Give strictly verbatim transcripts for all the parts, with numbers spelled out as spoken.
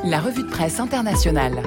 La revue de presse internationale.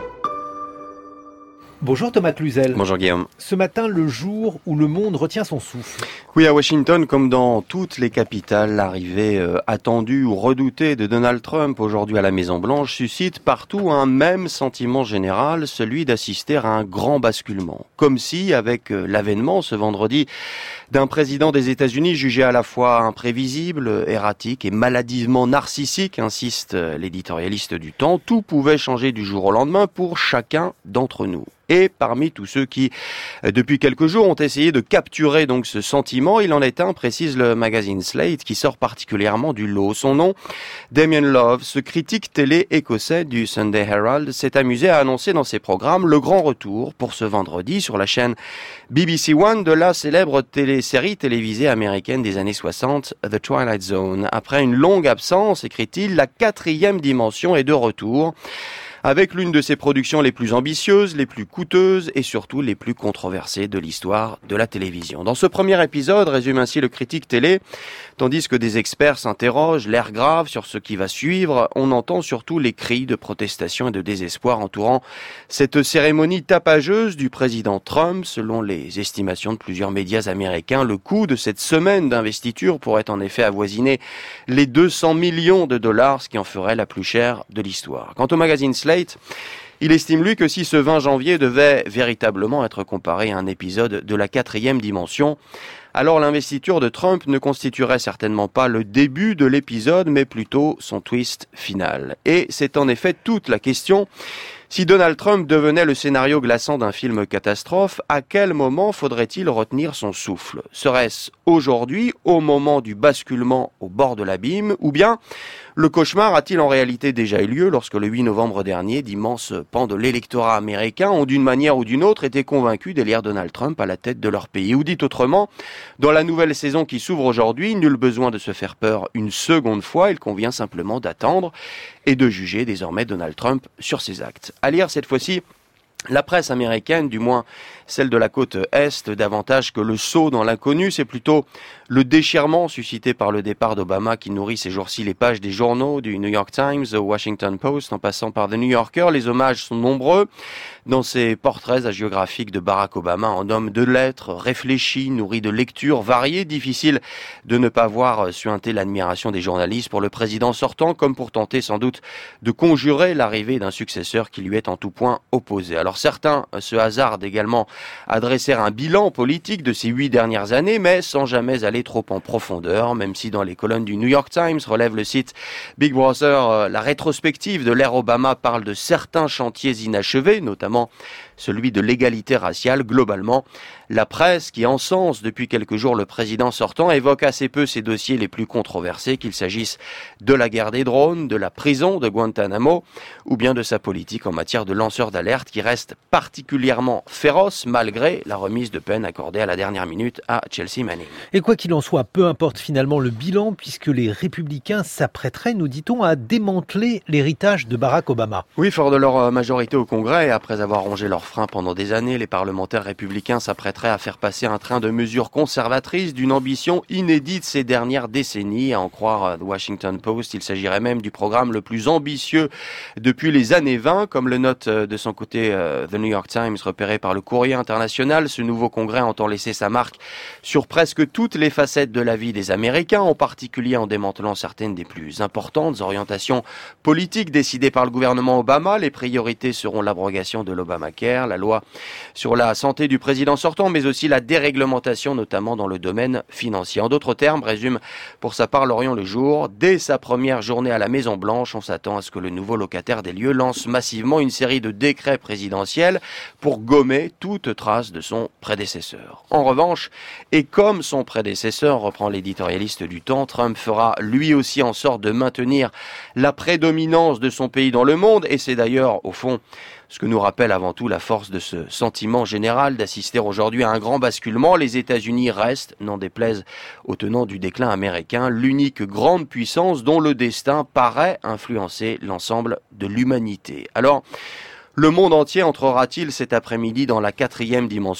Bonjour Thomas Cluzel. Bonjour Guillaume. Ce matin, le jour où le monde retient son souffle. Oui, à Washington, comme dans toutes les capitales, l'arrivée euh, attendue ou redoutée de Donald Trump aujourd'hui à la Maison-Blanche suscite partout un même sentiment général, celui d'assister à un grand basculement. Comme si, avec euh, l'avènement ce vendredi d'un président des États-Unis jugé à la fois imprévisible, erratique et maladivement narcissique, insiste euh, l'éditorialiste du Temps, tout pouvait changer du jour au lendemain pour chacun d'entre nous. Et parmi tous ceux qui, depuis quelques jours, ont essayé de capturer donc ce sentiment, il en est un, précise le magazine Slate, qui sort particulièrement du lot. Son nom, Damien Love, ce critique télé écossais du Sunday Herald, s'est amusé à annoncer dans ses programmes le grand retour pour ce vendredi sur la chaîne B B C One de la célèbre télésérie télévisée américaine des années soixante, The Twilight Zone. Après une longue absence, écrit-il, la quatrième dimension est de retour, avec l'une de ses productions les plus ambitieuses, les plus coûteuses et surtout les plus controversées de l'histoire de la télévision. Dans ce premier épisode, résume ainsi le critique télé, tandis que des experts s'interrogent, l'air grave sur ce qui va suivre, on entend surtout les cris de protestation et de désespoir entourant cette cérémonie tapageuse du président Trump. Selon les estimations de plusieurs médias américains, le coût de cette semaine d'investiture pourrait en effet avoisiner les deux cents millions de dollars, ce qui en ferait la plus chère de l'histoire. Quant au magazine Slate, il estime lui que si ce vingt janvier devait véritablement être comparé à un épisode de la quatrième dimension, alors l'investiture de Trump ne constituerait certainement pas le début de l'épisode, mais plutôt son twist final. Et c'est en effet toute la question. Si Donald Trump devenait le scénario glaçant d'un film catastrophe, à quel moment faudrait-il retenir son souffle ? Serait-ce aujourd'hui, au moment du basculement au bord de l'abîme, ou bien le cauchemar a-t-il en réalité déjà eu lieu lorsque le huit novembre dernier, d'immenses pans de l'électorat américain ont d'une manière ou d'une autre été convaincus d'élire Donald Trump à la tête de leur pays ? Ou dit autrement, dans la nouvelle saison qui s'ouvre aujourd'hui, nul besoin de se faire peur une seconde fois, il convient simplement d'attendre et de juger désormais Donald Trump sur ses actes. À lire cette fois-ci, la presse américaine, du moins celle de la côte Est, davantage que le saut dans l'inconnu, c'est plutôt le déchirement suscité par le départ d'Obama qui nourrit ces jours-ci les pages des journaux, du New York Times, The Washington Post, en passant par The New Yorker. Les hommages sont nombreux. Dans ces portraits hagiographiques de Barack Obama en homme de lettres, réfléchi, nourri de lectures variées, difficile de ne pas voir suinter l'admiration des journalistes pour le président sortant, comme pour tenter sans doute de conjurer l'arrivée d'un successeur qui lui est en tout point opposé. Alors certains se hasardent également à dresser un bilan politique de ces huit dernières années, mais sans jamais aller trop en profondeur, même si dans les colonnes du New York Times, relève le site Big Brother, la rétrospective de l'ère Obama parle de certains chantiers inachevés, notamment celui de l'égalité raciale. Globalement, la presse, qui encense depuis quelques jours le président sortant, évoque assez peu ses dossiers les plus controversés, qu'il s'agisse de la guerre des drones, de la prison de Guantanamo, ou bien de sa politique en matière de lanceurs d'alerte, qui reste particulièrement féroce malgré la remise de peine accordée à la dernière minute à Chelsea Manning. Et quoi qu'il en soit, peu importe finalement le bilan, puisque les républicains s'apprêteraient, nous dit-on, à démanteler l'héritage de Barack Obama. Oui, fort de leur majorité au Congrès, et après avoir rongé leurs freins pendant des années, les parlementaires républicains s'apprêteraient à faire passer un train de mesures conservatrices d'une ambition inédite ces dernières décennies. À en croire The Washington Post, il s'agirait même du programme le plus ambitieux depuis les années vingt. Comme le note de son côté The New York Times, repéré par le Courrier international, ce nouveau congrès entend laisser sa marque sur presque toutes les facettes de la vie des Américains, en particulier en démantelant certaines des plus importantes orientations politiques décidées par le gouvernement Obama. Les priorités seront l'abrogation de l'Obamacare, la loi sur la santé du président sortant, mais aussi la déréglementation, notamment dans le domaine financier. En d'autres termes, résume pour sa part l'Orient le jour, dès sa première journée à la Maison-Blanche, on s'attend à ce que le nouveau locataire des lieux lance massivement une série de décrets présidentiels pour gommer toute trace de son prédécesseur. En revanche, et comme son prédécesseur, reprend l'éditorialiste du Temps, Trump fera lui aussi en sorte de maintenir la prédominance de son pays dans le monde, et c'est d'ailleurs, au fond, ce que nous rappelle avant tout la force de ce sentiment général d'assister aujourd'hui à un grand basculement. Les États-Unis restent, n'en déplaise aux tenants du déclin américain, l'unique grande puissance dont le destin paraît influencer l'ensemble de l'humanité. Alors, le monde entier entrera-t-il cet après-midi dans la quatrième dimension ?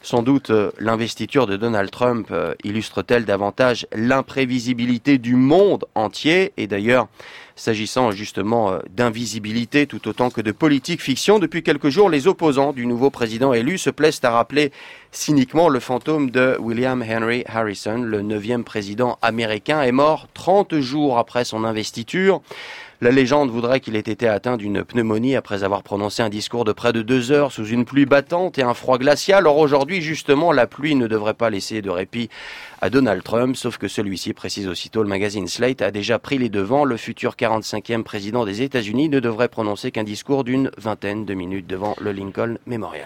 Sans doute, euh, l'investiture de Donald Trump euh, illustre-t-elle davantage l'imprévisibilité du monde entier. Et d'ailleurs, s'agissant justement euh, d'invisibilité tout autant que de politique fiction, depuis quelques jours, les opposants du nouveau président élu se plaisent à rappeler cyniquement le fantôme de William Henry Harrison. Le neuvième président américain est mort trente jours après son investiture. La légende voudrait qu'il ait été atteint d'une pneumonie après avoir prononcé un discours de près de deux heures sous une pluie battante et un froid glacial. Or aujourd'hui, justement, la pluie ne devrait pas laisser de répit à Donald Trump, sauf que celui-ci, précise aussitôt le magazine Slate, a déjà pris les devants. Le futur quarante-cinquième président des États-Unis ne devrait prononcer qu'un discours d'une vingtaine de minutes devant le Lincoln Memorial.